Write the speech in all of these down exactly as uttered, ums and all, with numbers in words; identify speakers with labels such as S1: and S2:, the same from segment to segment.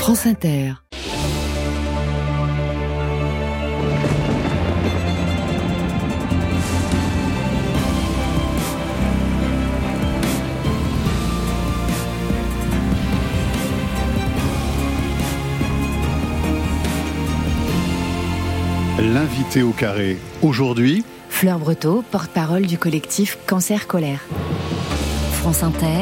S1: France Inter.
S2: L'invité au carré, aujourd'hui...
S3: Fleur Breteau, porte-parole du collectif Cancer Colère.
S4: France Inter,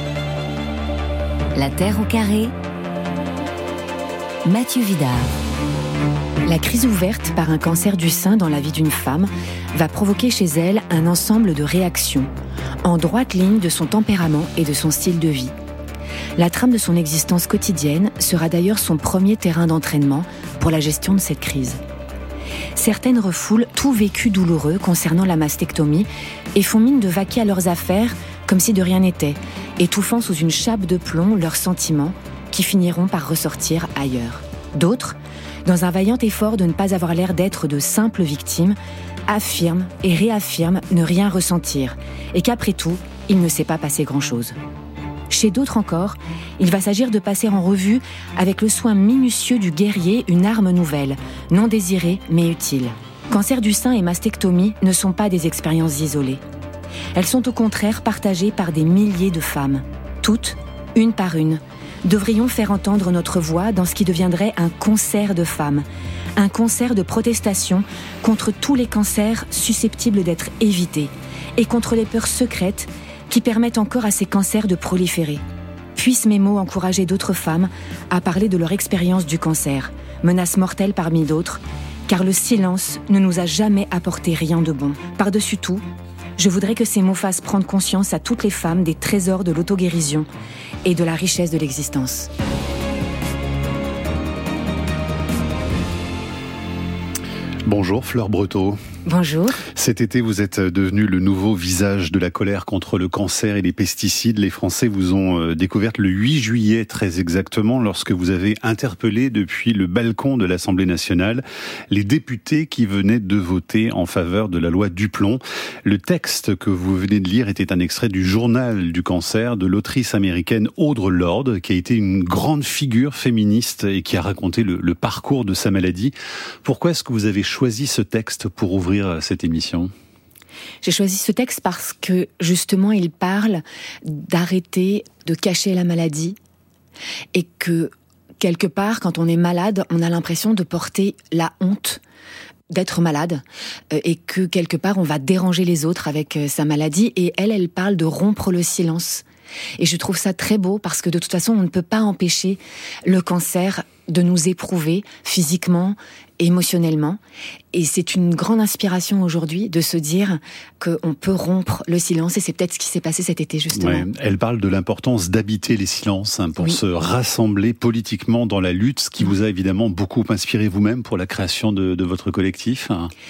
S4: La Terre au carré, Mathieu Vidard.
S3: La crise ouverte par un cancer du sein dans la vie d'une femme va provoquer chez elle un ensemble de réactions, en droite ligne de son tempérament et de son style de vie. La trame de son existence quotidienne sera d'ailleurs son premier terrain d'entraînement pour la gestion de cette crise. Certaines refoulent tout vécu douloureux concernant la mastectomie et font mine de vaquer à leurs affaires comme si de rien n'était, étouffant sous une chape de plomb leurs sentiments qui finiront par ressortir ailleurs. D'autres, dans un vaillant effort de ne pas avoir l'air d'être de simples victimes, affirment et réaffirment ne rien ressentir et qu'après tout, il ne s'est pas passé grand-chose. Chez d'autres encore, il va s'agir de passer en revue avec le soin minutieux du guerrier une arme nouvelle, non désirée mais utile. Cancer du sein et mastectomie ne sont pas des expériences isolées. Elles sont au contraire partagées par des milliers de femmes. Toutes, une par une, devrions faire entendre notre voix dans ce qui deviendrait un concert de femmes, un concert de protestation contre tous les cancers susceptibles d'être évités et contre les peurs secrètes qui permettent encore à ces cancers de proliférer. Puissent mes mots encourager d'autres femmes à parler de leur expérience du cancer, menace mortelle parmi d'autres, car le silence ne nous a jamais apporté rien de bon. Par-dessus tout, je voudrais que ces mots fassent prendre conscience à toutes les femmes des trésors de l'auto-guérison et de la richesse de l'existence.
S2: Bonjour Fleur Breteau.
S3: Bonjour.
S2: Cet été, vous êtes devenu le nouveau visage de la colère contre le cancer et les pesticides. Les Français vous ont découverte le huit juillet, très exactement, lorsque vous avez interpellé depuis le balcon de l'Assemblée nationale les députés qui venaient de voter en faveur de la loi Duplon. Le texte que vous venez de lire était un extrait du journal du cancer de l'autrice américaine Audre Lorde, qui a été une grande figure féministe et qui a raconté le, le parcours de sa maladie. Pourquoi est-ce que vous avez choisi ce texte pour ouvrir cette émission ?
S3: J'ai choisi ce texte parce que, justement, il parle d'arrêter de cacher la maladie et que, quelque part, quand on est malade, on a l'impression de porter la honte d'être malade et que, quelque part, on va déranger les autres avec sa maladie. Et elle, elle parle de rompre le silence. Et je trouve ça très beau parce que, de toute façon, on ne peut pas empêcher le cancer de nous éprouver physiquement, émotionnellement. Et c'est une grande inspiration aujourd'hui de se dire qu'on peut rompre le silence. Et c'est peut-être ce qui s'est passé cet été, justement.
S2: Ouais, elle parle de l'importance d'habiter les silences hein, pour oui. se rassembler politiquement dans la lutte, ce qui vous a évidemment beaucoup inspiré vous-même pour la création de, de votre collectif.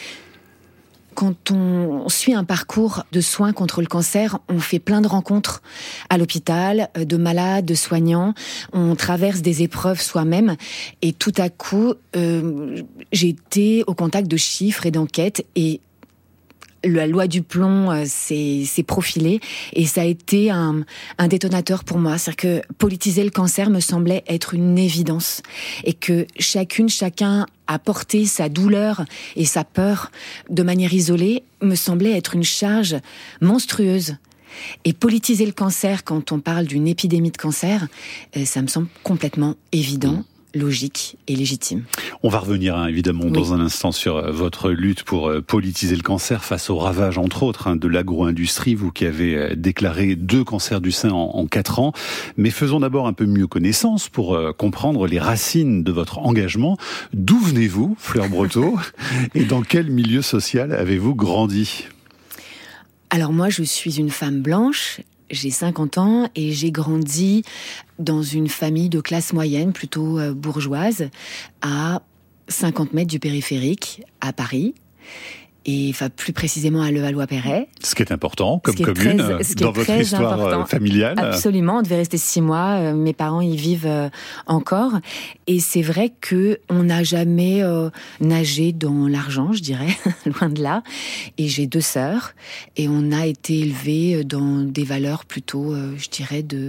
S3: Quand on suit un parcours de soins contre le cancer, on fait plein de rencontres à l'hôpital, de malades, de soignants. On traverse des épreuves soi-même. Et tout à coup, euh, j'ai été au contact de chiffres et d'enquêtes. Et la loi Duplon euh, s'est, s'est profilée. Et ça a été un, un détonateur pour moi. C'est-à-dire que politiser le cancer me semblait être une évidence. Et que chacune, chacun à porter sa douleur et sa peur de manière isolée me semblait être une charge monstrueuse. Et politiser le cancer quand on parle d'une épidémie de cancer, ça me semble complètement évident, logique et légitime.
S2: On va revenir hein, évidemment oui. dans un instant sur euh, votre lutte pour euh, politiser le cancer face aux ravages entre autres hein, de l'agro-industrie, vous qui avez euh, déclaré deux cancers du sein en, en quatre ans. Mais faisons d'abord un peu mieux connaissance pour euh, comprendre les racines de votre engagement. D'où venez-vous, Fleur Breteau, et dans quel milieu social avez-vous grandi ?
S3: Alors moi, je suis une femme blanche. J'ai cinquante ans et j'ai grandi dans une famille de classe moyenne, plutôt euh, bourgeoise, à cinquante mètres du périphérique, à Paris. Et enfin, plus précisément à Levallois-Perret.
S2: Ce qui est important comme commune très, dans votre histoire important. familiale.
S3: Absolument, on devait rester six mois. Mes parents y vivent encore. Et c'est vrai que on n'a jamais euh, nagé dans l'argent, je dirais, loin de là. Et j'ai deux sœurs. Et on a été élevés dans des valeurs plutôt, euh, je dirais, de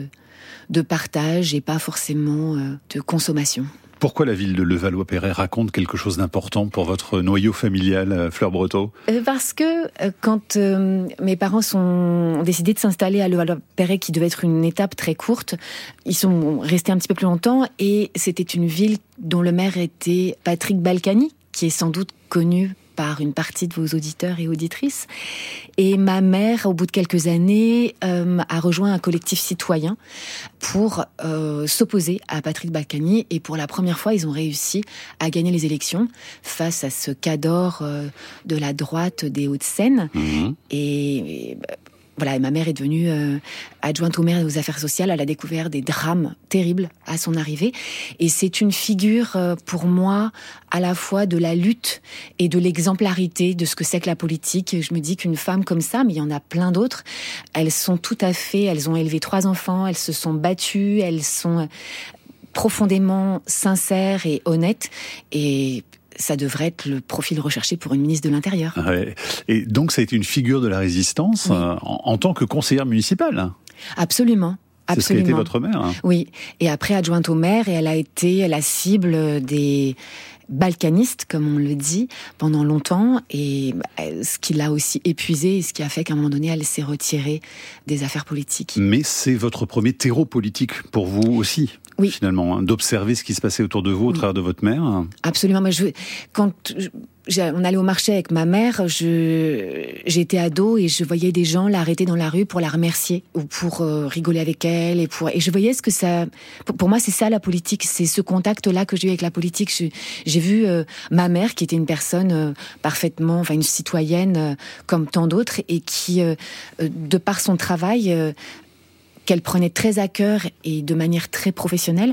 S3: de partage et pas forcément euh, de consommation.
S2: Pourquoi la ville de Levallois-Perret raconte quelque chose d'important pour votre noyau familial, Fleur Breteau ?
S3: Parce que euh, quand euh, mes parents sont, ont décidé de s'installer à Levallois-Perret, qui devait être une étape très courte, ils sont restés un petit peu plus longtemps et c'était une ville dont le maire était Patrick Balkany, qui est sans doute connu par une partie de vos auditeurs et auditrices. Et ma mère, au bout de quelques années, euh, a rejoint un collectif citoyen pour euh, s'opposer à Patrick Balkany. Et pour la première fois, ils ont réussi à gagner les élections face à ce cadre euh, de la droite des Hauts-de-Seine. Mmh. Et... et Voilà, et ma mère est devenue euh, adjointe au maire et aux affaires sociales. Elle a découvert des drames terribles à son arrivée. Et c'est une figure, euh, pour moi, à la fois de la lutte et de l'exemplarité de ce que c'est que la politique. Je me dis qu'une femme comme ça, mais il y en a plein d'autres, elles sont tout à fait... Elles ont élevé trois enfants, elles se sont battues, elles sont profondément sincères et honnêtes. Et... ça devrait être le profil recherché pour une ministre de l'Intérieur.
S2: Ouais. Et donc, ça a été une figure de la résistance, oui. euh, en, en tant que conseillère municipale.
S3: Absolument.
S2: C'est ce qu'a été votre mère. Hein.
S3: Oui. Et après, adjointe au maire, et elle a été la cible des balkanistes, comme on le dit, pendant longtemps, et ce qui l'a aussi épuisée, et ce qui a fait qu'à un moment donné, elle s'est retirée des affaires politiques.
S2: Mais c'est votre premier terreau politique, pour vous aussi. Oui. Finalement, hein, d'observer ce qui se passait autour de vous au oui. travers de votre mère.
S3: Absolument. Moi, je, quand je, on allait au marché avec ma mère, je, j'étais ado et je voyais des gens l'arrêter dans la rue pour la remercier ou pour euh, rigoler avec elle et pour et je voyais ce que ça. Pour, pour moi, c'est ça la politique, c'est ce contact-là que j'ai eu avec la politique. Je, j'ai vu euh, ma mère qui était une personne euh, parfaitement, enfin une citoyenne euh, comme tant d'autres et qui, euh, de par son travail. Euh, qu'elle prenait très à cœur et de manière très professionnelle,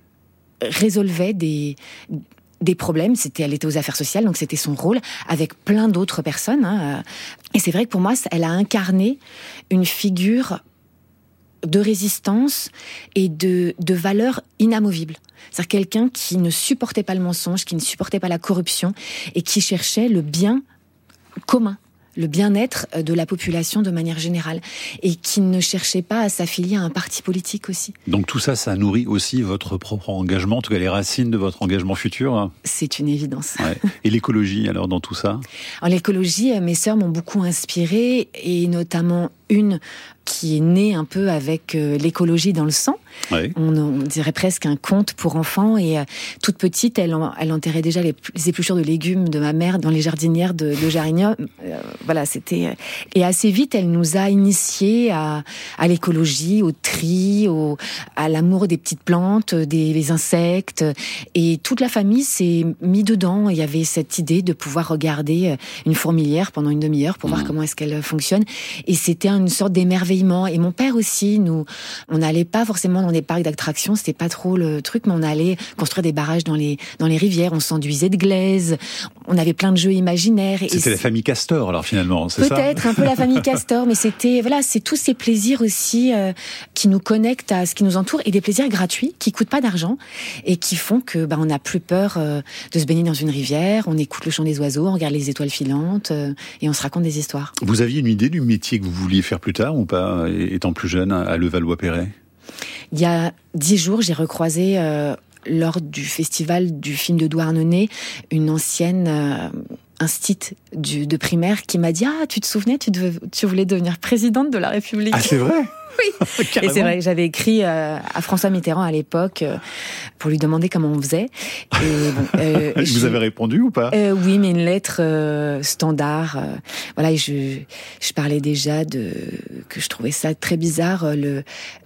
S3: résolvait des, des problèmes. C'était, elle était aux affaires sociales, donc c'était son rôle, avec plein d'autres personnes. Hein. Et c'est vrai que pour moi, elle a incarné une figure de résistance et de, de valeurs inamovibles. C'est-à-dire quelqu'un qui ne supportait pas le mensonge, qui ne supportait pas la corruption et qui cherchait le bien commun, le bien-être de la population de manière générale, et qui ne cherchait pas à s'affilier à un parti politique aussi.
S2: Donc tout ça, ça nourrit aussi votre propre engagement, en tout cas les racines de votre engagement futur.
S3: C'est une évidence.
S2: Ouais. Et l'écologie, alors, dans tout ça ?
S3: Alors, l'écologie, mes sœurs m'ont beaucoup inspirée, et notamment une qui est née un peu avec euh, l'écologie dans le sang. Oui. On, on dirait presque un conte pour enfants. Et euh, toute petite, elle, elle enterrait déjà les, les épluchures de légumes de ma mère dans les jardinières de, de Jarignan. Euh, voilà, c'était. Euh, et assez vite, elle nous a initiés à, à l'écologie, au tri, au, à l'amour des petites plantes, des, des insectes. Et toute la famille s'est mise dedans. Il y avait cette idée de pouvoir regarder une fourmilière pendant une demi-heure pour mmh. voir comment est-ce qu'elle fonctionne. Et c'était une sorte d'émerveillement. Et mon père aussi, nous, on n'allait pas forcément dans des parcs d'attractions, c'était pas trop le truc, mais on allait construire des barrages dans les, dans les rivières, on s'enduisait de glaise, on avait plein de jeux imaginaires.
S2: C'était et la famille Castor, alors finalement, c'est
S3: peut-être,
S2: ça ?
S3: Peut-être, un peu la famille Castor, mais c'était, voilà, c'est tous ces plaisirs aussi euh, qui nous connectent à ce qui nous entoure, et des plaisirs gratuits, qui coûtent pas d'argent, et qui font que, bah, on n'a plus peur euh, de se baigner dans une rivière, on écoute le chant des oiseaux, on regarde les étoiles filantes, euh, et on se raconte des histoires.
S2: Vous aviez une idée du métier que vous vouliez faire plus tard, ou pas, étant plus jeune, à Levallois-Perret ?
S3: Il y a dix jours, j'ai recroisé, euh, lors du festival du film de Douarnenez, une ancienne euh, instite du, de primaire qui m'a dit « Ah, tu te souvenais, tu, devais, tu voulais devenir présidente de la République ?»
S2: Ah, c'est vrai ?
S3: Oui. Et c'est vrai, j'avais écrit euh, à François Mitterrand à l'époque euh, pour lui demander comment on faisait. Et bon, euh,
S2: vous je, avez répondu ou pas ?
S3: euh, Oui, mais une lettre euh, standard. Euh, voilà, et je, je parlais déjà de que je trouvais ça très bizarre, euh, le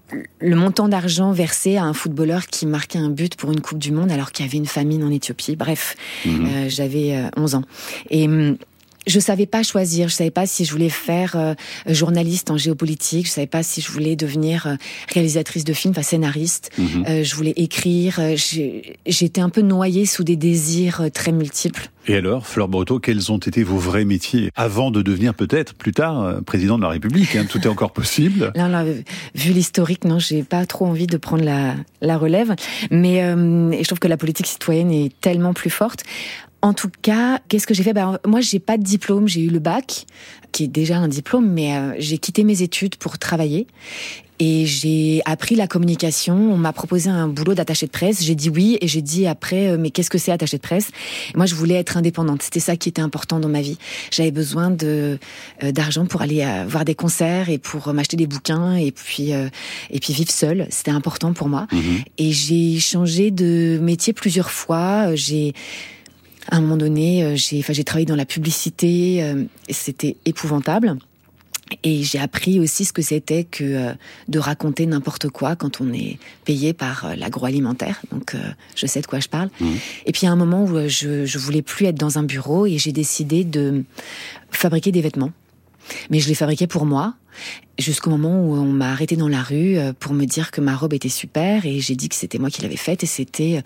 S3: le montant d'argent versé à un footballeur qui marquait un but pour une Coupe du Monde alors qu'il y avait une famine en Éthiopie. Bref, mmh. euh, j'avais euh, onze ans. Et je savais pas choisir, je savais pas si je voulais faire euh, journaliste en géopolitique, je savais pas si je voulais devenir euh, réalisatrice de films, enfin scénariste, mm-hmm. euh, je voulais écrire, euh, j'étais un peu noyée sous des désirs euh, très multiples.
S2: Et alors, Fleur Breteau, quels ont été vos vrais métiers avant de devenir peut-être plus tard euh, président de la République, hein, tout est encore possible.
S3: Là, là, vu l'historique, non, j'ai pas trop envie de prendre la, la relève, mais euh, et je trouve que la politique citoyenne est tellement plus forte. En tout cas, qu'est-ce que j'ai fait ? Ben, moi, j'ai pas de diplôme. J'ai eu le bac, qui est déjà un diplôme, mais euh, j'ai quitté mes études pour travailler. Et j'ai appris la communication. On m'a proposé un boulot d'attaché de presse. J'ai dit oui et j'ai dit après, mais qu'est-ce que c'est attaché de presse ? Et moi, je voulais être indépendante. C'était ça qui était important dans ma vie. J'avais besoin de euh, d'argent pour aller euh, voir des concerts et pour euh, m'acheter des bouquins et puis euh, et puis vivre seule. C'était important pour moi. Mmh. Et j'ai changé de métier plusieurs fois. J'ai à un moment donné, j'ai, enfin, j'ai travaillé dans la publicité. Euh, et c'était épouvantable. Et j'ai appris aussi ce que c'était que euh, de raconter n'importe quoi quand on est payé par euh, l'agroalimentaire. Donc, euh, je sais de quoi je parle. Mmh. Et puis, il y a un moment où je, je voulais plus être dans un bureau et j'ai décidé de fabriquer des vêtements. Mais je les fabriquais pour moi, jusqu'au moment où on m'a arrêtée dans la rue pour me dire que ma robe était super et j'ai dit que c'était moi qui l'avais faite et c'était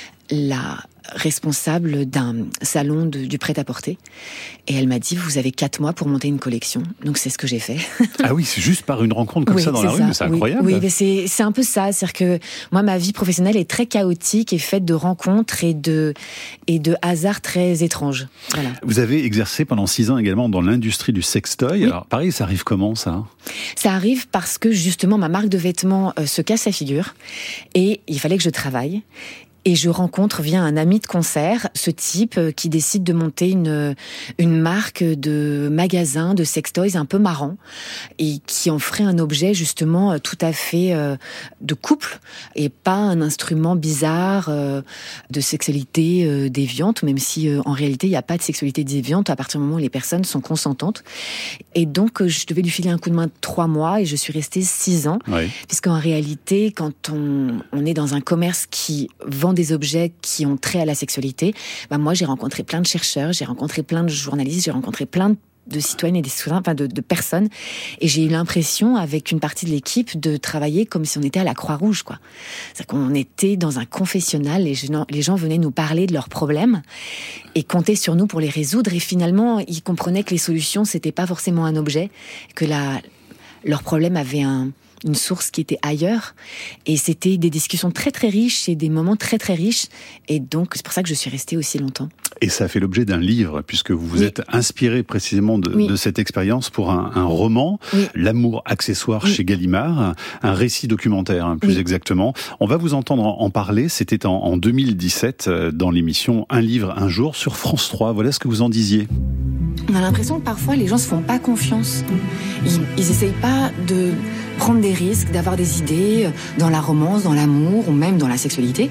S3: la responsable d'un salon de, du prêt-à-porter. Et elle m'a dit, vous avez quatre mois pour monter une collection. Donc c'est ce que j'ai fait.
S2: Ah oui, c'est juste par une rencontre comme
S3: oui,
S2: ça dans la
S3: ça.
S2: rue, mais c'est
S3: oui,
S2: incroyable.
S3: Oui, mais c'est, c'est un peu ça. C'est-à-dire que moi, ma vie professionnelle est très chaotique et faite de rencontres et de, et de hasards très étranges. Voilà.
S2: Vous avez exercé pendant six ans également dans l'industrie du sextoy. Oui. Alors pareil, ça arrive comment ça ?
S3: Ça arrive parce que justement, ma marque de vêtements euh, se casse la figure et il fallait que je travaille. Et je rencontre via un ami de concert ce type qui décide de monter une une marque de magasin de sextoys un peu marrant et qui en ferait un objet justement tout à fait euh, de couple et pas un instrument bizarre euh, de sexualité euh, déviante, même si euh, en réalité il n'y a pas de sexualité déviante à partir du moment où les personnes sont consentantes. Et donc je devais lui filer un coup de main de trois mois et je suis restée six ans, oui. Puisqu'en réalité quand on on est dans un commerce qui vend des objets qui ont trait à la sexualité, bah moi j'ai rencontré plein de chercheurs, j'ai rencontré plein de journalistes, j'ai rencontré plein de citoyennes et des citoyens, enfin de, de personnes, et j'ai eu l'impression avec une partie de l'équipe de travailler comme si on était à la Croix-Rouge, quoi. C'est-à-dire qu'on était dans un confessionnal, les gens, les gens venaient nous parler de leurs problèmes et comptaient sur nous pour les résoudre, et finalement ils comprenaient que les solutions c'était pas forcément un objet, que la, leur problème avait un une source qui était ailleurs, et c'était des discussions très très riches et des moments très très riches, et donc c'est pour ça que je suis restée aussi longtemps.
S2: Et ça a fait l'objet d'un livre, puisque vous vous oui. êtes inspiré précisément de, oui. de cette expérience pour un, un roman, oui. L'amour accessoire oui. chez Gallimard, un récit documentaire hein, plus oui. exactement. On va vous entendre en parler, c'était en, en deux mille dix-sept dans l'émission Un livre un jour sur France trois, voilà ce que vous en disiez.
S3: On a l'impression que parfois les gens se font pas confiance, ils, ils essayent pas de prendre des risques, d'avoir des idées dans la romance, dans l'amour ou même dans la sexualité.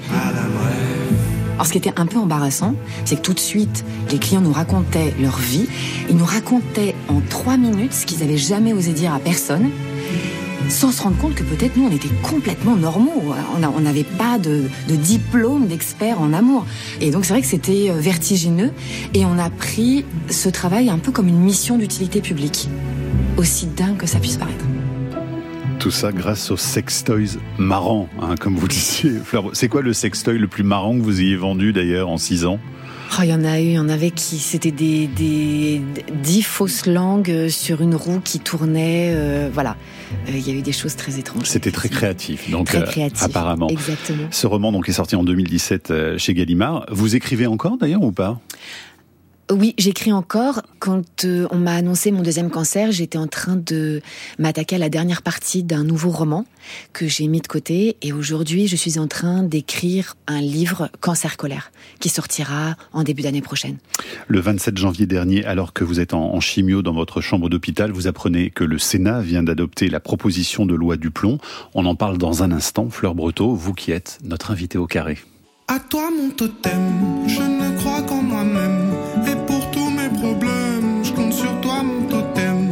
S3: Alors ce qui était un peu embarrassant, c'est que tout de suite, les clients nous racontaient leur vie, ils nous racontaient en trois minutes ce qu'ils n'avaient jamais osé dire à personne, sans se rendre compte que peut-être nous on était complètement normaux, on n'avait pas de, de diplôme d'expert en amour. Et donc c'est vrai que c'était vertigineux, et on a pris ce travail un peu comme une mission d'utilité publique, aussi dingue que ça puisse paraître.
S2: Tout ça grâce aux sextoys marrants, hein, comme vous disiez, Fleur. C'est quoi le sextoy le plus marrant que vous ayez vendu d'ailleurs en six ans ?
S3: Oh, il y en a eu, il y en avait qui, c'était des, des, dix fausses langues sur une roue qui tournait, euh, voilà. Euh, il y a eu des choses très étranges.
S2: C'était très créatif, donc,
S3: très créatif,
S2: euh, apparemment.
S3: Exactement.
S2: Ce roman, donc, est sorti en deux mille dix-sept euh, chez Gallimard. Vous écrivez encore, d'ailleurs, ou pas ?
S3: Oui, j'écris encore. Quand euh, on m'a annoncé mon deuxième cancer, j'étais en train de m'attaquer à la dernière partie d'un nouveau roman que j'ai mis de côté. Et aujourd'hui, je suis en train d'écrire un livre Cancer-colère qui sortira en début d'année prochaine.
S2: Le vingt-sept janvier dernier, alors que vous êtes en, en chimio dans votre chambre d'hôpital, vous apprenez que le Sénat vient d'adopter la proposition de loi du plomb. On en parle dans un instant. Fleur Breteau, vous qui êtes notre invitée au carré.
S1: À toi mon totem, je ne crois qu'en moi-même. Et pour tous mes problèmes, je compte sur toi mon totem.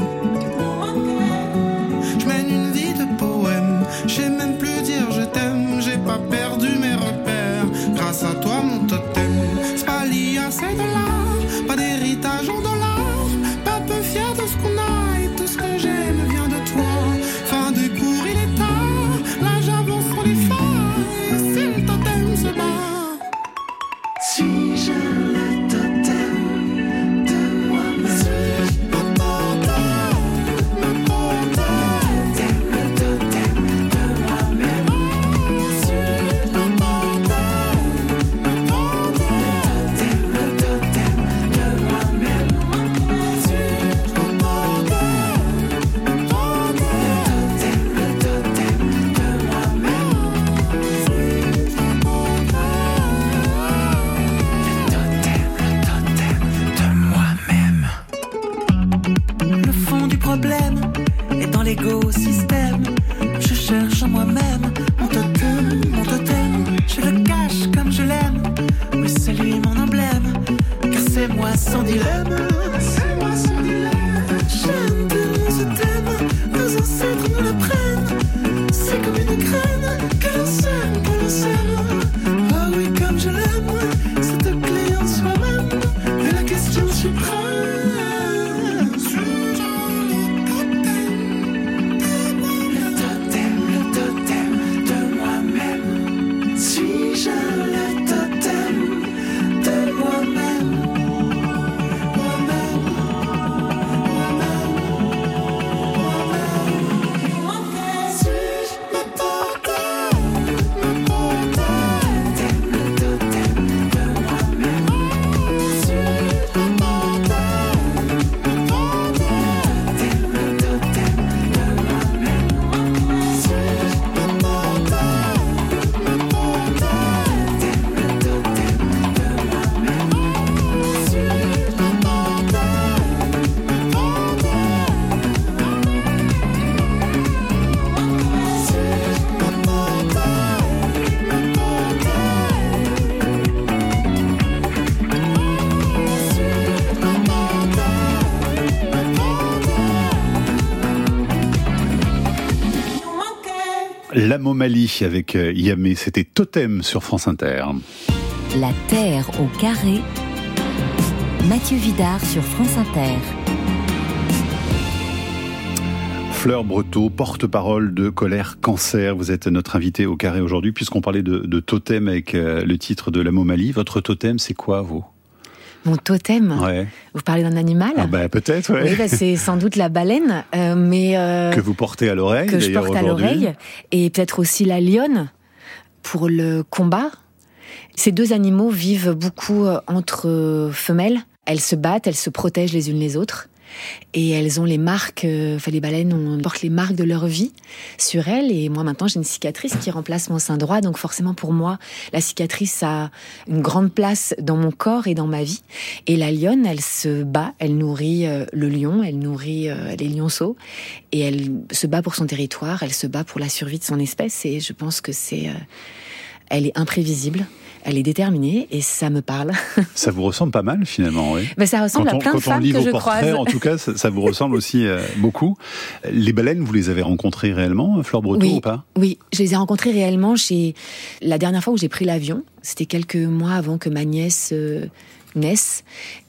S1: Je mène une vie de poème, je sais même plus dire je t'aime. J'ai pas perdu mes repères, grâce à toi mon totem. C'est pas lié à ces dollars, pas d'héritage en dollars. Pas peu fier de ce qu'on a et tout ce que j'aime vient de toi. Fin de cours il est tard, là j'avance sur les failles. Si le totem se bat, suis-je le totem de moi-même? Suis-je le totem, le totem, le totem de moi-même? Suis-je le totem, le totem, le totem de moi-même? Suis-je le totem, le totem, le totem dilemme. C'est moi son dilemme. J'aime tellement ce thème, nos ancêtres nous l'apprennent. C'est comme une graine que l'on sème, que l'on sème. Ah oui, comme je l'aime, cette clé en soi-même est la question suprême.
S2: L'Amomalie avec Yamé, c'était Totem sur France Inter.
S4: La Terre au carré, Mathieu Vidard sur France Inter.
S2: Fleur Breteau, porte-parole de Colère Cancer. Vous êtes notre invité au carré aujourd'hui, puisqu'on parlait de, de totem avec euh, le titre de l'Amomalie. Votre totem, c'est quoi, vous ?
S3: Mon totem.
S2: Ouais.
S3: Vous parlez d'un animal ?
S2: Ah bah, peut-être, ouais.
S3: Oui, bah, c'est sans doute la baleine, euh, mais euh,
S2: que vous portez à l'oreille.
S3: Que je porte à l'oreille, et peut-être aussi la lionne pour le combat. Ces deux animaux vivent beaucoup entre femelles. Elles se battent, elles se protègent les unes les autres. Et elles ont les marques, euh, enfin les baleines on porte les marques de leur vie sur elles. Et moi maintenant j'ai une cicatrice qui remplace mon sein droit, donc forcément pour moi la cicatrice a une grande place dans mon corps et dans ma vie. Et la lionne, elle se bat, elle nourrit euh, le lion, elle nourrit euh, les lionceaux, et elle se bat pour son territoire, elle se bat pour la survie de son espèce. Et je pense que c'est, euh, elle est imprévisible. Elle est déterminée et ça me parle. Ça
S2: vous ressemble pas mal finalement, oui.
S3: Ben, ça ressemble
S2: on,
S3: à plein de femmes que je
S2: portraits,
S3: croise.
S2: En tout cas, ça, ça vous ressemble aussi euh, beaucoup. Les baleines, vous les avez rencontrées réellement, Fleur Breteau,
S3: oui,
S2: ou pas ?
S3: Oui, je les ai rencontrées réellement. Chez... La dernière fois où j'ai pris l'avion, c'était quelques mois avant que ma nièce euh, naisse,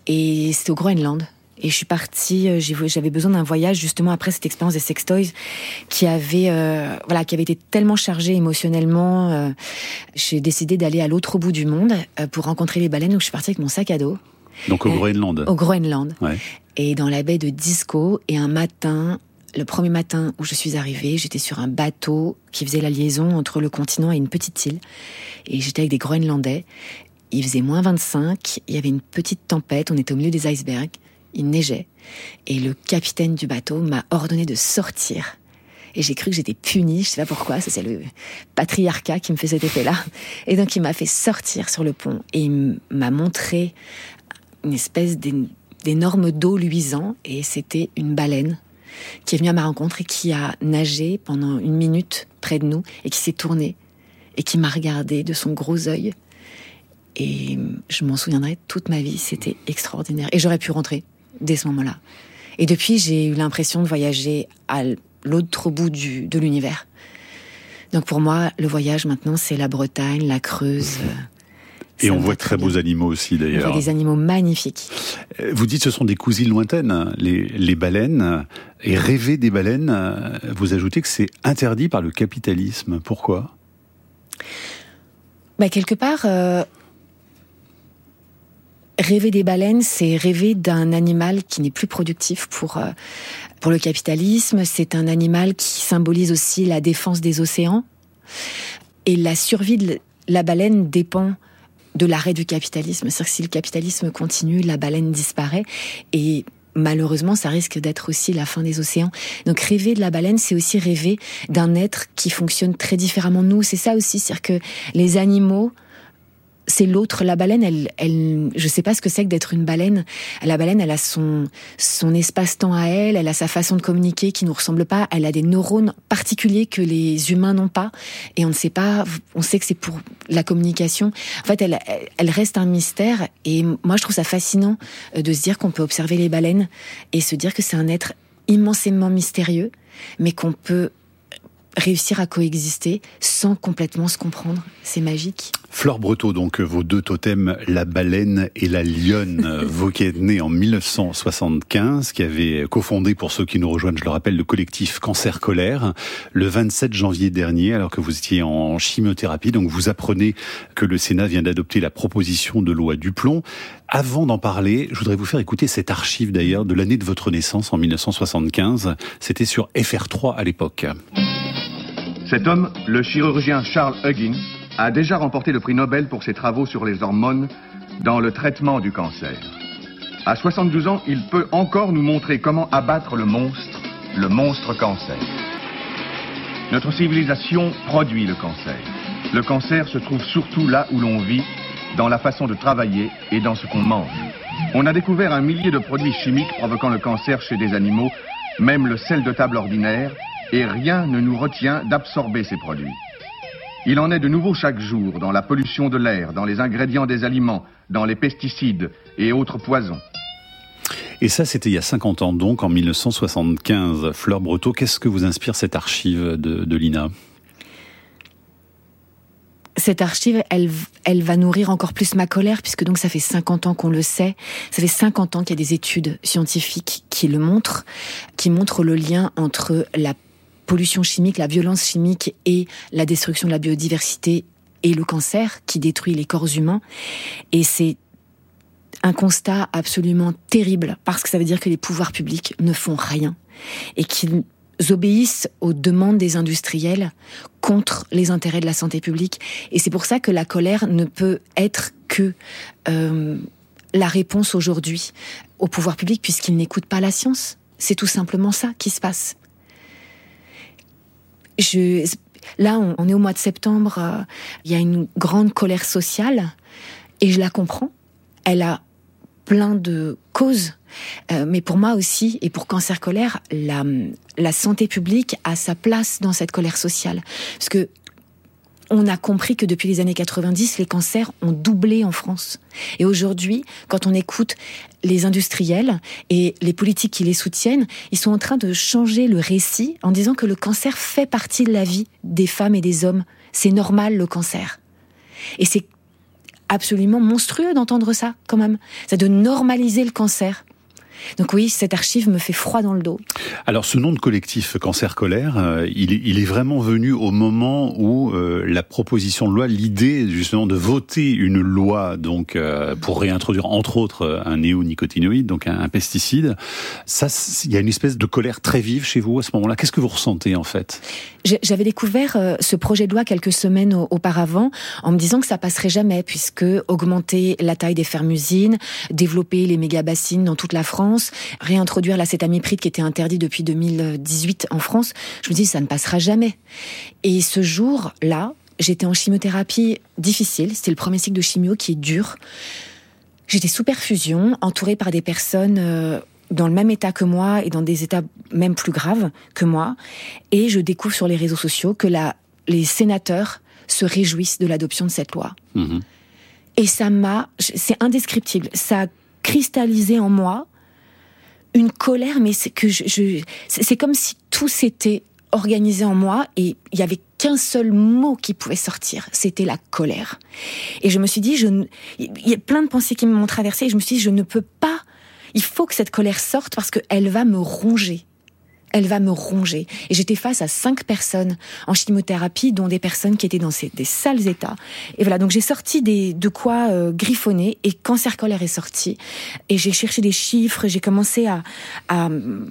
S3: et c'était au Groenland. Et je suis partie, j'avais besoin d'un voyage justement après cette expérience des sextoys qui avait, euh, voilà, qui avait été tellement chargée émotionnellement. Euh, j'ai décidé d'aller à l'autre bout du monde euh, pour rencontrer les baleines. Donc je suis partie avec mon sac à dos.
S2: Donc au euh, Groenland.
S3: Au Groenland.
S2: Ouais.
S3: Et dans la baie de Disko. Et un matin, le premier matin où je suis arrivée, j'étais sur un bateau qui faisait la liaison entre le continent et une petite île. Et j'étais avec des Groenlandais. Il faisait moins vingt-cinq. Il y avait une petite tempête. On était au milieu des icebergs. Il neigeait, et le capitaine du bateau m'a ordonné de sortir. Et j'ai cru que j'étais punie, je sais pas pourquoi, ça c'est le patriarcat qui me fait cet effet-là. Et donc il m'a fait sortir sur le pont, et il m'a montré une espèce d'énorme dos luisant, et c'était une baleine qui est venue à ma rencontre et qui a nagé pendant une minute près de nous, et qui s'est tournée, et qui m'a regardé de son gros œil. Et je m'en souviendrai toute ma vie, c'était extraordinaire. Et j'aurais pu rentrer dès ce moment-là. Et depuis, j'ai eu l'impression de voyager à l'autre bout du, de l'univers. Donc pour moi, le voyage maintenant, c'est la Bretagne, la Creuse.
S2: Et on voit de très beaux animaux aussi d'ailleurs.
S3: On voit des animaux magnifiques.
S2: Vous dites que ce sont des cousines lointaines, les, les baleines. Et rêver des baleines, vous ajoutez que c'est interdit par le capitalisme. Pourquoi ? Bah,
S3: quelque part... Euh Rêver des baleines, c'est rêver d'un animal qui n'est plus productif pour, euh, pour le capitalisme. C'est un animal qui symbolise aussi la défense des océans. Et la survie de la baleine dépend de l'arrêt du capitalisme. C'est-à-dire que si le capitalisme continue, la baleine disparaît. Et malheureusement, ça risque d'être aussi la fin des océans. Donc rêver de la baleine, c'est aussi rêver d'un être qui fonctionne très différemment de nous. C'est ça aussi, c'est-à-dire que les animaux c'est l'autre. La baleine, elle, elle, je sais pas ce que c'est que d'être une baleine. La baleine, elle a son, son espace-temps à elle, elle a sa façon de communiquer qui nous ressemble pas, elle a des neurones particuliers que les humains n'ont pas, et on ne sait pas, on sait que c'est pour la communication. En fait, elle, elle reste un mystère, et moi, je trouve ça fascinant de se dire qu'on peut observer les baleines et se dire que c'est un être immensément mystérieux, mais qu'on peut réussir à coexister sans complètement se comprendre. C'est magique.
S2: Flore Breteau, donc vos deux totems, la baleine et la lionne, vous qui êtes née en mille neuf cent soixante-quinze, qui avez cofondé, pour ceux qui nous rejoignent, je le rappelle, le collectif Cancer Colère, le vingt-sept janvier dernier, alors que vous étiez en chimiothérapie. Donc vous apprenez que le Sénat vient d'adopter la proposition de loi Duplon. Avant d'en parler, je voudrais vous faire écouter cette archive d'ailleurs de l'année de votre naissance en mille neuf cent soixante-quinze. C'était sur F R trois à l'époque.
S5: Cet homme, le chirurgien Charles Huggins, a déjà remporté le prix Nobel pour ses travaux sur les hormones dans le traitement du cancer. À soixante-douze ans, il peut encore nous montrer comment abattre le monstre, le monstre cancer. Notre civilisation produit le cancer. Le cancer se trouve surtout là où l'on vit, dans la façon de travailler et dans ce qu'on mange. On a découvert un millier de produits chimiques provoquant le cancer chez des animaux, même le sel de table ordinaire, et rien ne nous retient d'absorber ces produits. Il en est de nouveau chaque jour dans la pollution de l'air, dans les ingrédients des aliments, dans les pesticides et autres poisons.
S2: Et ça, c'était il y a cinquante ans, donc en mille neuf cent soixante-quinze. Flore Breteau, qu'est-ce que vous inspire cette archive de, de l'I N A ?
S3: Cette archive, elle, elle va nourrir encore plus ma colère, puisque donc ça fait cinquante ans qu'on le sait. Ça fait cinquante ans qu'il y a des études scientifiques qui le montrent, qui montrent le lien entre la pollution chimique, la violence chimique et la destruction de la biodiversité et le cancer qui détruit les corps humains. Et c'est un constat absolument terrible, parce que ça veut dire que les pouvoirs publics ne font rien et qu'ils obéissent aux demandes des industriels contre les intérêts de la santé publique. Et c'est pour ça que la colère ne peut être que euh, la réponse aujourd'hui aux pouvoirs publics, puisqu'ils n'écoutent pas la science. C'est tout simplement ça qui se passe. Je, là, on, on est au mois de septembre, euh, il y a une grande colère sociale, et je la comprends. Elle a plein de causes, euh, mais pour moi aussi, et pour Cancer Colère, la, la santé publique a sa place dans cette colère sociale. Parce que on a compris que depuis les années quatre-vingt-dix, les cancers ont doublé en France. Et aujourd'hui, quand on écoute les industriels et les politiques qui les soutiennent, ils sont en train de changer le récit en disant que le cancer fait partie de la vie des femmes et des hommes. C'est normal, le cancer. Et c'est absolument monstrueux d'entendre ça, quand même. C'est de normaliser le cancer. Donc oui, cette archive me fait froid dans le dos.
S2: Alors ce nom de collectif Cancer Colère, euh, il, est, il est vraiment venu au moment où euh, la proposition de loi, l'idée justement de voter une loi donc euh, pour réintroduire entre autres un néonicotinoïde, donc un, un pesticide. Ça, il y a une espèce de colère très vive chez vous à ce moment-là. Qu'est-ce que vous ressentez en fait ?
S3: J'avais découvert euh, ce projet de loi quelques semaines au, auparavant en me disant que ça passerait jamais, puisque augmenter la taille des fermes-usines, développer les méga-bassines dans toute la France, réintroduire l'acétamipride qui était interdit depuis deux mille dix-huit en France, je me dis ça ne passera jamais. Et ce jour-là, j'étais en chimiothérapie difficile, c'était le premier cycle de chimio qui est dur. J'étais sous perfusion, entourée par des personnes euh, dans le même état que moi et dans des états même plus graves que moi, et je découvre sur les réseaux sociaux que la, les sénateurs se réjouissent de l'adoption de cette loi. Mmh. Et ça m'a... C'est indescriptible. Ça a cristallisé en moi une colère, mais c'est que je, je c'est comme si tout s'était organisé en moi et il y avait qu'un seul mot qui pouvait sortir, c'était la colère. Et je me suis dit, je, il y a plein de pensées qui m'ont traversée et je me suis dit, je ne peux pas, il faut que cette colère sorte parce qu'elle va me ronger. Elle va me ronger. Et j'étais face à cinq personnes en chimiothérapie, dont des personnes qui étaient dans ces, des sales états. Et voilà, donc j'ai sorti des, de quoi euh, griffonner, et Cancer Colère est sorti. Et j'ai cherché des chiffres, j'ai commencé à, à,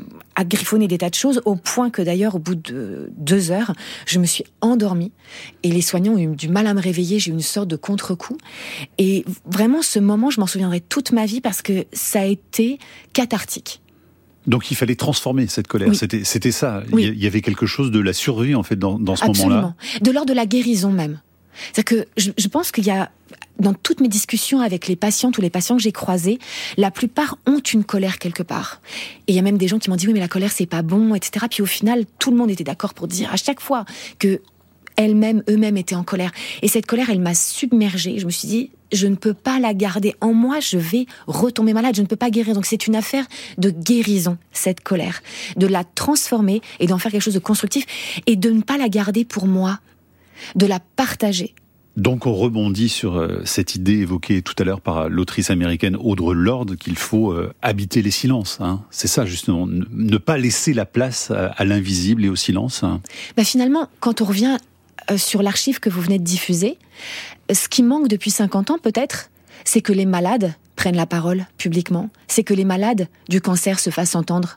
S3: à griffonner des tas de choses, au point que d'ailleurs, au bout de deux heures, je me suis endormie. Et les soignants ont eu du mal à me réveiller, j'ai eu une sorte de contre-coup. Et vraiment, ce moment, je m'en souviendrai toute ma vie, parce que ça a été cathartique.
S2: Donc il fallait transformer cette colère, oui. c'était, c'était ça. Oui. Il y avait quelque chose de la survie en fait dans, dans ce
S3: Absolument.
S2: moment-là.
S3: De l'ordre de la guérison même. C'est-à-dire que je, je pense qu'il y a, dans toutes mes discussions avec les patientes ou les patients que j'ai croisés, la plupart ont une colère quelque part. Et il y a même des gens qui m'ont dit, oui, mais la colère, c'est pas bon, et cetera. Puis au final, tout le monde était d'accord pour dire à chaque fois que elles-mêmes, eux-mêmes étaient en colère. Et cette colère, elle m'a submergée. Je me suis dit, je ne peux pas la garder en moi, je vais retomber malade, je ne peux pas guérir. Donc c'est une affaire de guérison, cette colère. De la transformer et d'en faire quelque chose de constructif et de ne pas la garder pour moi, de la partager.
S2: Donc on rebondit sur euh, cette idée évoquée tout à l'heure par l'autrice américaine Audre Lorde qu'il faut euh, habiter les silences. Hein. C'est ça justement, ne, ne pas laisser la place à, à l'invisible et au silence. Hein.
S3: Bah finalement, quand on revient euh, sur l'archive que vous venez de diffuser, ce qui manque depuis cinquante ans peut-être, c'est que les malades prennent la parole publiquement, c'est que les malades du cancer se fassent entendre,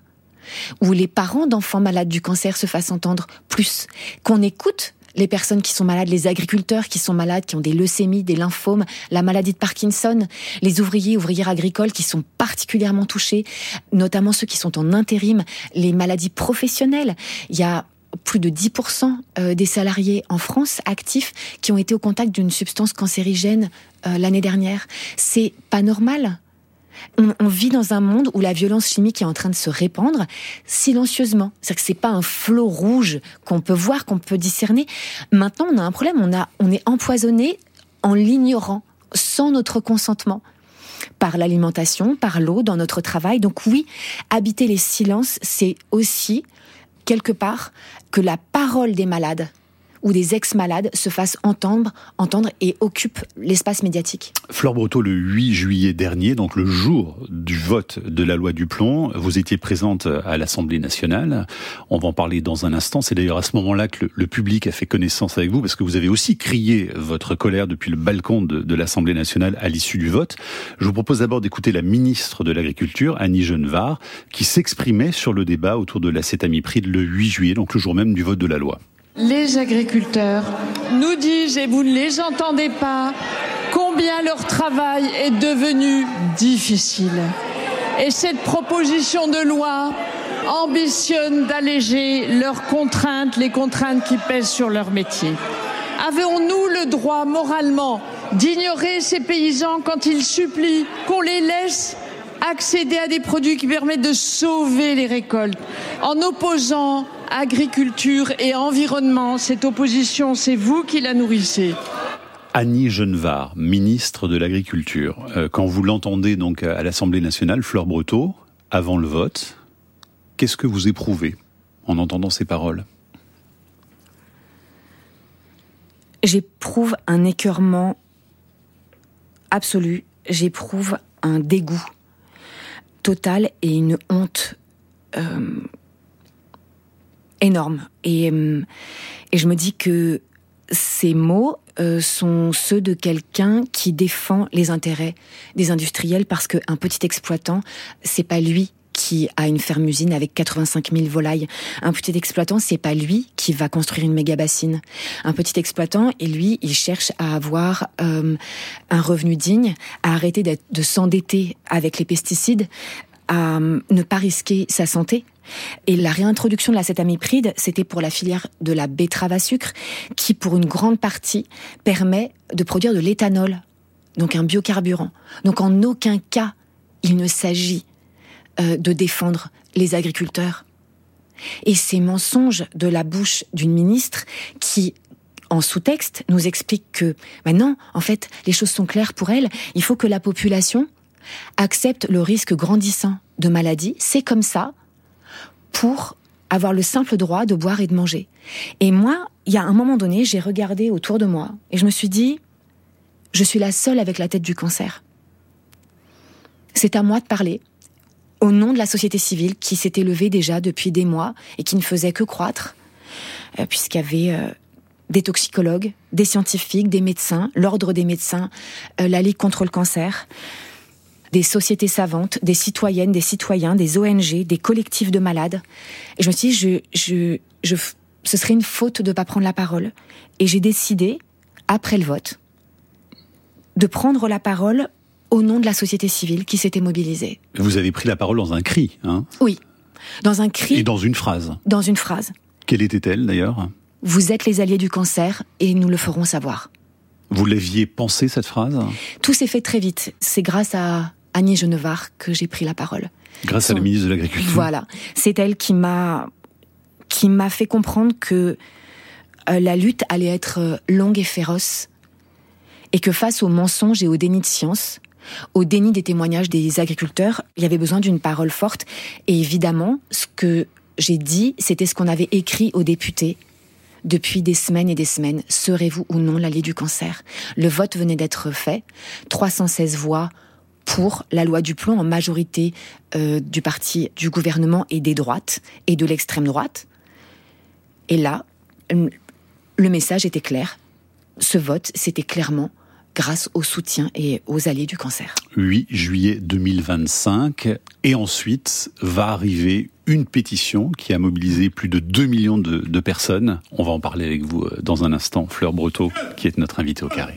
S3: ou les parents d'enfants malades du cancer se fassent entendre plus, qu'on écoute les personnes qui sont malades, les agriculteurs qui sont malades, qui ont des leucémies, des lymphomes, la maladie de Parkinson, les ouvriers, ouvrières agricoles qui sont particulièrement touchés, notamment ceux qui sont en intérim, les maladies professionnelles. Il y a plus de dix pour cent des salariés en France actifs qui ont été au contact d'une substance cancérigène euh, l'année dernière. C'est pas normal. On, on vit dans un monde où la violence chimique est en train de se répandre silencieusement. C'est-à-dire que c'est pas un flot rouge qu'on peut voir, qu'on peut discerner. Maintenant, on a un problème. On a, on est empoisonné en l'ignorant, sans notre consentement. Par l'alimentation, par l'eau, dans notre travail. Donc oui, habiter les silences, c'est aussi, quelque part, que la parole des malades ou des ex-malades se fassent entendre, entendre et occupent l'espace médiatique.
S2: Flore Breteau, le huit juillet dernier, donc le jour du vote de la loi Duplon, vous étiez présente à l'Assemblée nationale. On va en parler dans un instant. C'est d'ailleurs à ce moment-là que le, le public a fait connaissance avec vous, parce que vous avez aussi crié votre colère depuis le balcon de, de l'Assemblée nationale à l'issue du vote. Je vous propose d'abord d'écouter la ministre de l'Agriculture, Annie Genevard, qui s'exprimait sur le débat autour de l'acétamipride le huit juillet, donc le jour même du vote de la loi.
S6: Les agriculteurs nous disent, et vous ne les entendez pas, combien leur travail est devenu difficile. Et cette proposition de loi ambitionne d'alléger leurs contraintes, les contraintes qui pèsent sur leur métier. Avons-nous le droit, moralement, d'ignorer ces paysans quand ils supplient qu'on les laisse accéder à des produits qui permettent de sauver les récoltes en opposant agriculture et environnement? Cette opposition, c'est vous qui la nourrissez.
S2: Annie Genevard, ministre de l'Agriculture. Euh, quand vous l'entendez donc à l'Assemblée nationale, Flore Breteau, avant le vote, qu'est-ce que vous éprouvez en entendant ces paroles?
S3: J'éprouve un écœurement absolu. J'éprouve un dégoût total et une honte euh, énorme. Et, euh, et je me dis que ces mots euh, sont ceux de quelqu'un qui défend les intérêts des industriels, parce qu'un petit exploitant, c'est pas lui qui a une ferme-usine avec quatre-vingt-cinq mille volailles. Un petit exploitant, c'est pas lui qui va construire une méga bassine. Un petit exploitant, et lui, il cherche à avoir euh, un revenu digne, à arrêter d'être, de s'endetter avec les pesticides, à euh, ne pas risquer sa santé. Et la réintroduction de l'acétamipride, c'était pour la filière de la betterave à sucre, qui, pour une grande partie, permet de produire de l'éthanol, donc un biocarburant. Donc en aucun cas, il ne s'agit euh, de défendre les agriculteurs. Et ces mensonges de la bouche d'une ministre qui, en sous-texte, nous explique que, bah non, en fait, les choses sont claires pour elle. Il faut que la population accepte le risque grandissant de maladie. C'est comme ça, pour avoir le simple droit de boire et de manger. Et moi, il y a un moment donné, j'ai regardé autour de moi et je me suis dit, je suis la seule avec la tête du cancer. C'est à moi de parler, au nom de la société civile qui s'était levée déjà depuis des mois et qui ne faisait que croître, euh, puisqu'il y avait euh, des toxicologues, des scientifiques, des médecins, l'ordre des médecins, euh, la Ligue contre le cancer, des sociétés savantes, des citoyennes, des citoyens, des O N G, des collectifs de malades. Et je me suis dit, je, je, je, ce serait une faute de ne pas prendre la parole. Et j'ai décidé, après le vote, de prendre la parole au nom de la société civile qui s'était mobilisée.
S2: Vous avez pris la parole dans un cri, hein ?
S3: Oui, dans un cri.
S2: Et dans une phrase.
S3: Dans une phrase.
S2: Quelle était-elle, d'ailleurs ?
S3: Vous êtes les alliés du cancer et nous le ferons savoir.
S2: Vous l'aviez pensé, cette phrase ?
S3: Tout s'est fait très vite. C'est grâce à Annie Genevard que j'ai pris la parole.
S2: Grâce Son... à la ministre de l'Agriculture.
S3: Voilà. C'est elle qui m'a, qui m'a fait comprendre que euh, la lutte allait être longue et féroce. Et que face aux mensonges et au déni de science, au déni des témoignages des agriculteurs, il y avait besoin d'une parole forte. Et évidemment, ce que j'ai dit, c'était ce qu'on avait écrit aux députés depuis des semaines et des semaines. Serez-vous ou non l'allié du cancer ? Le vote venait d'être fait. trois cent seize voix pour la loi du plomb en majorité euh, du parti du gouvernement et des droites et de l'extrême droite. Et là, le message était clair. Ce vote, c'était clairement grâce au soutien et aux alliés du cancer.
S2: huit juillet deux mille vingt-cinq, et ensuite va arriver une pétition qui a mobilisé plus de deux millions de, de personnes. On va en parler avec vous dans un instant. Fleur Breteau, qui est notre invitée au carré.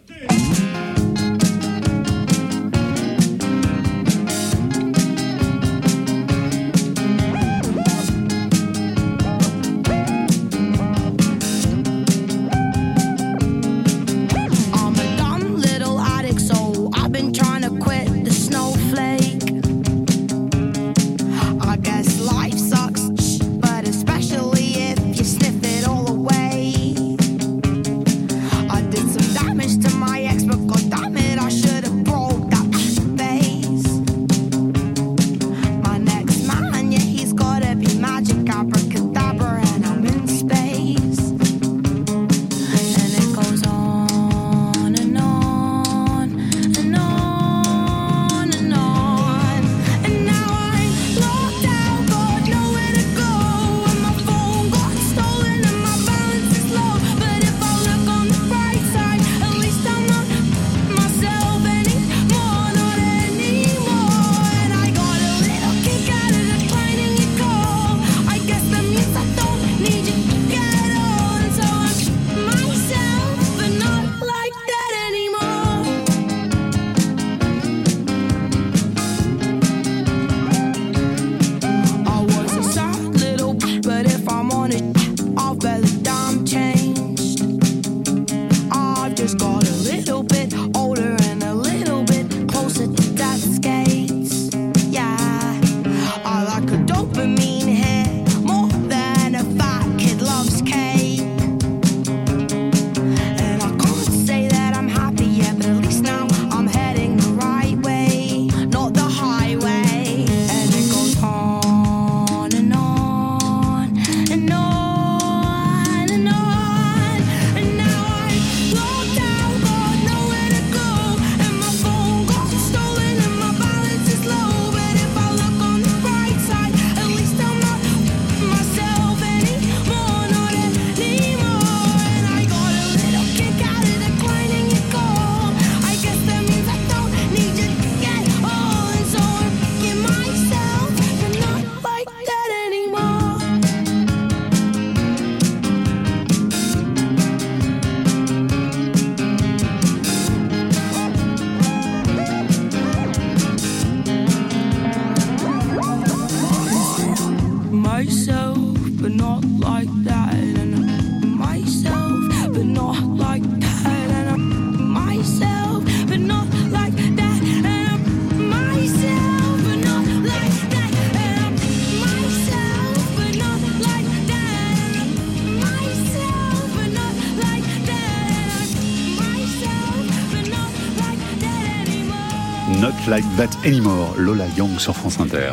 S2: Not Like That Anymore, Lola Young sur France Inter.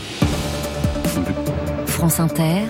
S4: France Inter.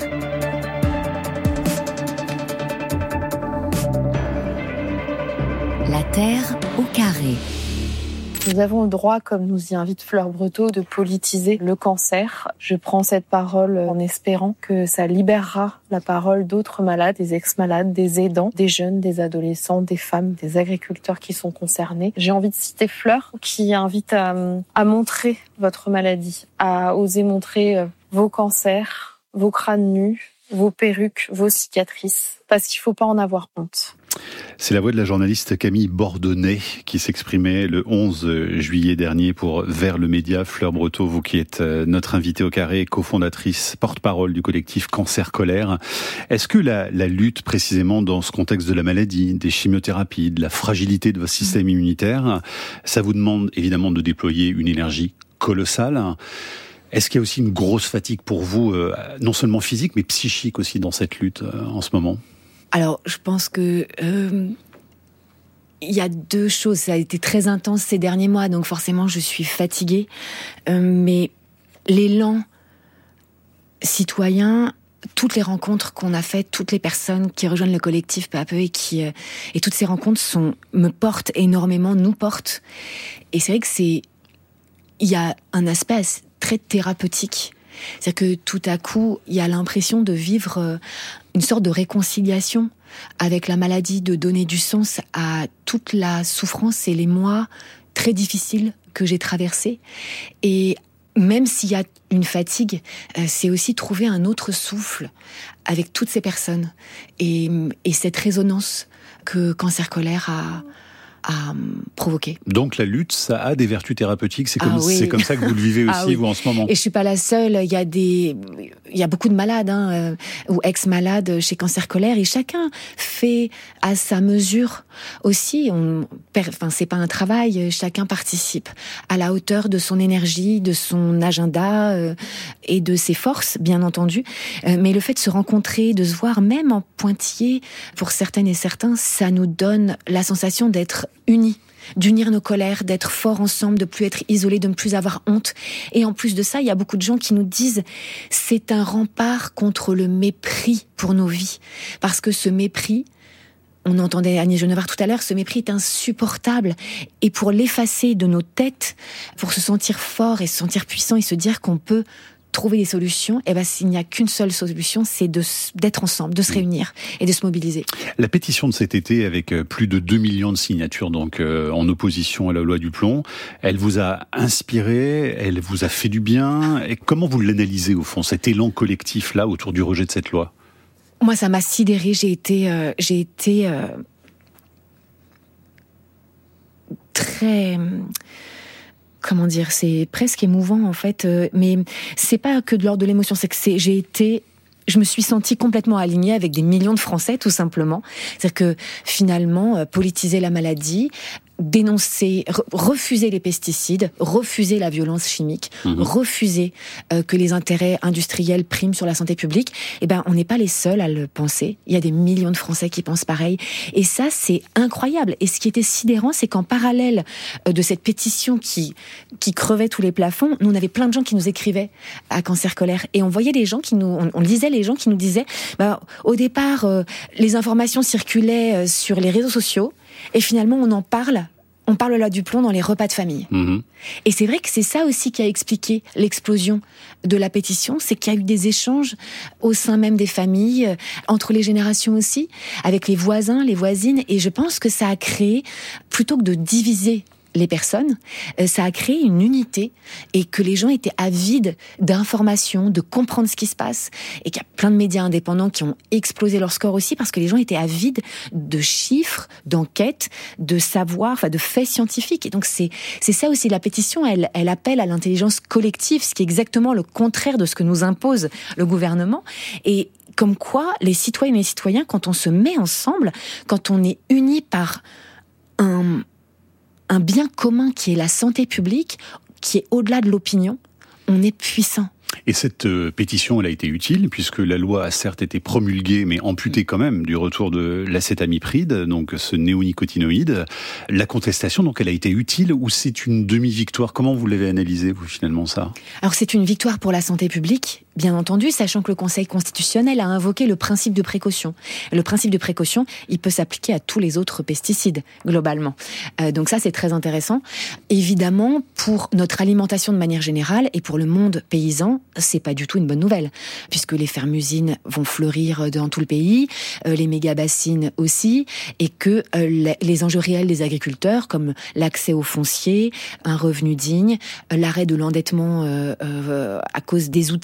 S4: La Terre au carré.
S7: Nous avons le droit, comme nous y invite Fleur Breteau, de politiser le cancer. Je prends cette parole en espérant que ça libérera la parole d'autres malades, des ex-malades, des aidants, des jeunes, des adolescents, des femmes, des agriculteurs qui sont concernés. J'ai envie de citer Fleur, qui invite à, à montrer votre maladie, à oser montrer vos cancers, vos crânes nus, vos perruques, vos cicatrices, parce qu'il ne faut pas en avoir honte.
S2: C'est la voix de la journaliste Camille Bordonnet qui s'exprimait le onze juillet dernier pour Vers le Média. Fleur Breteau, vous qui êtes notre invitée au carré, cofondatrice, porte-parole du collectif Cancer Colère. Est-ce que la, la lutte précisément dans ce contexte de la maladie, des chimiothérapies, de la fragilité de votre système immunitaire, ça vous demande évidemment de déployer une énergie colossale? Est-ce qu'il y a aussi une grosse fatigue pour vous, euh, non seulement physique, mais psychique aussi dans cette lutte euh, en ce moment ?
S3: Alors, je pense que euh, il y a deux choses. Ça a été très intense ces derniers mois, donc forcément, je suis fatiguée. Euh, mais l'élan citoyen, toutes les rencontres qu'on a faites, toutes les personnes qui rejoignent le collectif peu à peu et qui euh, et toutes ces rencontres sont me portent énormément, nous portent. Et c'est vrai que c'est il y a un aspect très thérapeutique. C'est-à-dire que tout à coup, il y a l'impression de vivre une sorte de réconciliation avec la maladie, de donner du sens à toute la souffrance et les mois très difficiles que j'ai traversés. Et même s'il y a une fatigue, c'est aussi trouver un autre souffle avec toutes ces personnes. Et, et cette résonance que Cancer Colère a... à provoquer.
S2: Donc la lutte, ça a des vertus thérapeutiques, c'est comme,
S3: ah oui.
S2: c'est comme ça que vous le vivez aussi, ah oui. vous, en ce moment.
S3: Et je suis pas la seule, il y a des, il y a beaucoup de malades, hein, euh, ou ex-malades chez Cancer Colère, et chacun fait à sa mesure aussi, on, enfin, c'est pas un travail, chacun participe à la hauteur de son énergie, de son agenda, euh, et de ses forces, bien entendu, euh, mais le fait de se rencontrer, de se voir, même en pointillé, pour certaines et certains, ça nous donne la sensation d'être unis, d'unir nos colères, d'être forts ensemble, de plus être isolés, de ne plus avoir honte. Et en plus de ça, il y a beaucoup de gens qui nous disent c'est un rempart contre le mépris pour nos vies. Parce que ce mépris, on entendait Agnès Genevard tout à l'heure, ce mépris est insupportable. Et pour l'effacer de nos têtes, pour se sentir fort et se sentir puissant et se dire qu'on peut trouver des solutions, eh ben, s'il n'y a qu'une seule solution, c'est de, d'être ensemble, de se réunir et de se mobiliser.
S2: La pétition de cet été, avec plus de deux millions de signatures, donc euh, en opposition à la loi du plomb, elle vous a inspiré, elle vous a fait du bien. Et comment vous l'analysez au fond, cet élan collectif-là autour du rejet de cette loi ?
S3: Moi, ça m'a sidérée. J'ai été, euh, j'ai été euh, très... Comment dire, c'est presque émouvant en fait, euh, mais c'est pas que de l'ordre de l'émotion, c'est que c'est, j'ai été, je me suis sentie complètement alignée avec des millions de Français tout simplement. C'est-à-dire que finalement, euh, politiser la maladie, dénoncer, re- refuser les pesticides, refuser la violence chimique, mmh. refuser euh, que les intérêts industriels priment sur la santé publique, eh ben on n'est pas les seuls à le penser. Il y a des millions de Français qui pensent pareil. Et ça, c'est incroyable. Et ce qui était sidérant, c'est qu'en parallèle euh, de cette pétition qui qui crevait tous les plafonds, nous on avait plein de gens qui nous écrivaient à Cancer Colère et on voyait les gens qui nous, on, on lisait les gens qui nous disaient, bah, au départ, euh, les informations circulaient euh, sur les réseaux sociaux. Et finalement, on en parle, on parle là du plomb dans les repas de famille. Mmh. Et c'est vrai que c'est ça aussi qui a expliqué l'explosion de la pétition, c'est qu'il y a eu des échanges au sein même des familles, entre les générations aussi, avec les voisins, les voisines, et je pense que ça a créé, plutôt que de diviser les personnes, ça a créé une unité et que les gens étaient avides d'informations, de comprendre ce qui se passe et qu'il y a plein de médias indépendants qui ont explosé leur score aussi parce que les gens étaient avides de chiffres, d'enquêtes, de savoir, enfin de faits scientifiques. Et donc c'est c'est ça aussi la pétition, elle elle appelle à l'intelligence collective, ce qui est exactement le contraire de ce que nous impose le gouvernement. Et comme quoi les citoyennes et les citoyens, quand on se met ensemble, quand on est unis par un un bien commun qui est la santé publique, qui est au-delà de l'opinion, on est puissant.
S2: Et cette euh, pétition, elle a été utile, puisque la loi a certes été promulguée, mais amputée quand même du retour de l'acétamipride, donc ce néonicotinoïde. La contestation, donc, elle a été utile, ou c'est une demi-victoire ? Comment vous l'avez analysé, vous, finalement, ça ?
S3: Alors, c'est une victoire pour la santé publique, bien entendu, sachant que le Conseil constitutionnel a invoqué le principe de précaution. Le principe de précaution, il peut s'appliquer à tous les autres pesticides, globalement. Euh, donc ça, c'est très intéressant. Évidemment, pour notre alimentation de manière générale, et pour le monde paysan, c'est pas du tout une bonne nouvelle, puisque les fermes-usines vont fleurir dans tout le pays, euh, les méga-bassines aussi, et que euh, les enjeux réels des agriculteurs, comme l'accès au foncier, un revenu digne, l'arrêt de l'endettement euh, euh, à cause des outils agricoles,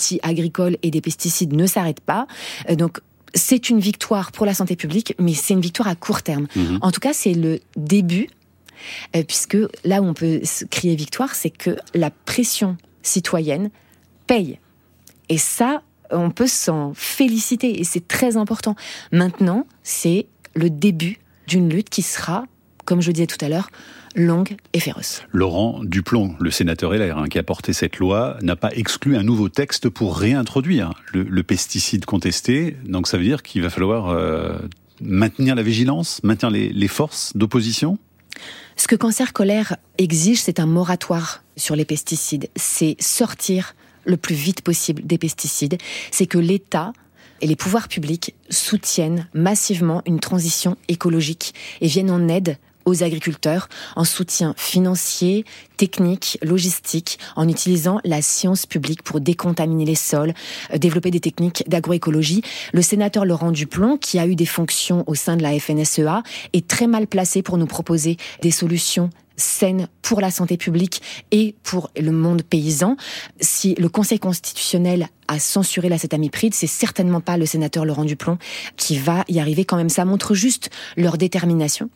S3: agricoles et des pesticides ne s'arrête pas. Euh, donc, c'est une victoire pour la santé publique, mais c'est une victoire à court terme. Mmh. En tout cas, c'est le début, euh, puisque là où on peut crier victoire, c'est que la pression citoyenne paye. Et ça, on peut s'en féliciter, et c'est très important. Maintenant, c'est le début d'une lutte qui sera, comme je le disais tout à l'heure, longue et féroce.
S2: Laurent Duplon, le sénateur L R hein, qui a porté cette loi, n'a pas exclu un nouveau texte pour réintroduire le, le pesticide contesté. Donc ça veut dire qu'il va falloir euh, maintenir la vigilance, maintenir les, les forces d'opposition ?
S3: Ce que Cancer Colère exige, c'est un moratoire sur les pesticides. C'est sortir le plus vite possible des pesticides. C'est que l'État et les pouvoirs publics soutiennent massivement une transition écologique et viennent en aide aux agriculteurs en soutien financier, technique, logistique, en utilisant la science publique pour décontaminer les sols, euh, développer des techniques d'agroécologie. Le sénateur Laurent Duplon, qui a eu des fonctions au sein de la F N S E A, est très mal placé pour nous proposer des solutions saines pour la santé publique et pour le monde paysan. Si le Conseil constitutionnel a censuré l'acétamipride, c'est certainement pas le sénateur Laurent Duplon qui va y arriver quand même. Ça montre juste leur détermination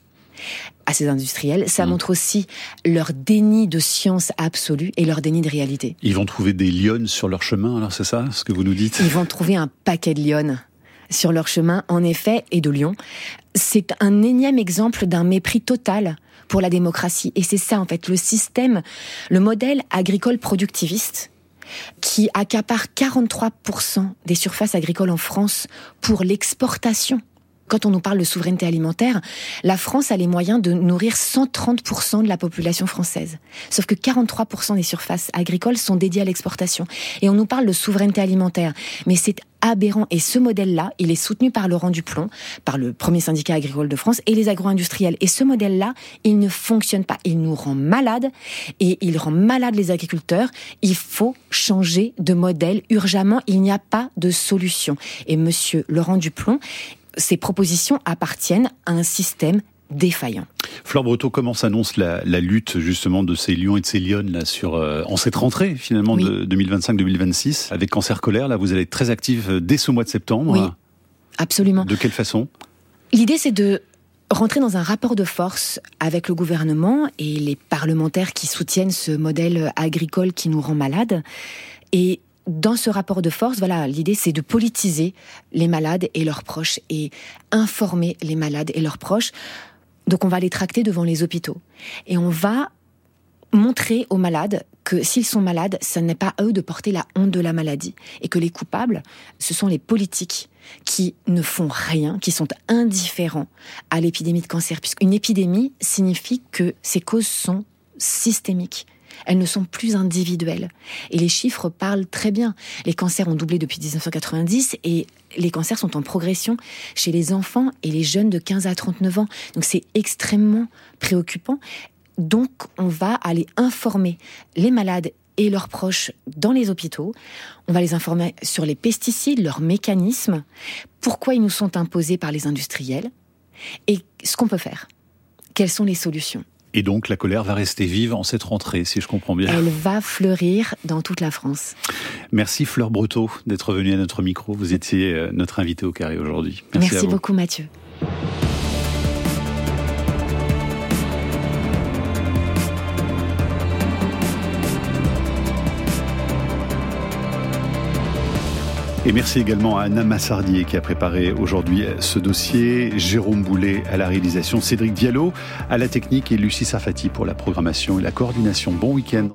S3: à ces industriels. Ça mmh. montre aussi leur déni de science absolue et leur déni de réalité.
S2: Ils vont trouver des lionnes sur leur chemin, alors c'est ça ce que vous nous dites ?
S3: Ils vont trouver un paquet de lionnes sur leur chemin, en effet, et de lions. C'est un énième exemple d'un mépris total pour la démocratie. Et c'est ça, en fait, le système, le modèle agricole productiviste qui accapare quarante-trois pour cent des surfaces agricoles en France pour l'exportation. Quand on nous parle de souveraineté alimentaire, la France a les moyens de nourrir cent trente pour cent de la population française. Sauf que quarante-trois pour cent des surfaces agricoles sont dédiées à l'exportation. Et on nous parle de souveraineté alimentaire. Mais c'est aberrant. Et ce modèle-là, il est soutenu par Laurent Duplon, par le premier syndicat agricole de France et les agro-industriels. Et ce modèle-là, il ne fonctionne pas. Il nous rend malades et il rend malades les agriculteurs. Il faut changer de modèle urgemment. Il n'y a pas de solution. Et monsieur Laurent Duplon, ces propositions appartiennent à un système défaillant.
S2: Fleur Breteau, comment s'annonce la, la lutte justement de ces lions et de ces lionnes là, sur, euh, en cette rentrée finalement oui. de deux mille vingt-cinq deux mille vingt-six avec Cancer Colère, là vous allez être très active dès ce mois de septembre.
S3: Oui, absolument.
S2: De quelle façon ?
S3: L'idée c'est de rentrer dans un rapport de force avec le gouvernement et les parlementaires qui soutiennent ce modèle agricole qui nous rend malades. Et dans ce rapport de force, voilà, l'idée c'est de politiser les malades et leurs proches et informer les malades et leurs proches. Donc on va les tracter devant les hôpitaux et on va montrer aux malades que s'ils sont malades, ce n'est pas à eux de porter la honte de la maladie et que les coupables, ce sont les politiques qui ne font rien, qui sont indifférents à l'épidémie de cancer, puisqu'une épidémie signifie que ses causes sont systémiques. Elles ne sont plus individuelles. Et les chiffres parlent très bien. Les cancers ont doublé depuis dix-neuf cent quatre-vingt-dix et les cancers sont en progression chez les enfants et les jeunes de quinze à trente-neuf ans. Donc c'est extrêmement préoccupant. Donc on va aller informer les malades et leurs proches dans les hôpitaux. On va les informer sur les pesticides, leurs mécanismes, pourquoi ils nous sont imposés par les industriels et ce qu'on peut faire. Quelles sont les solutions ?
S2: Et donc, la colère va rester vive en cette rentrée, si je comprends bien.
S3: Elle va fleurir dans toute la France.
S2: Merci Fleur Breteau d'être venue à notre micro. Vous étiez notre invitée au Carré aujourd'hui.
S3: Merci, Merci beaucoup Mathieu.
S2: Et merci également à Anna Massardier qui a préparé aujourd'hui ce dossier, Jérôme Boulet à la réalisation, Cédric Diallo à la technique et Lucie Safati pour la programmation et la coordination. Bon week-end.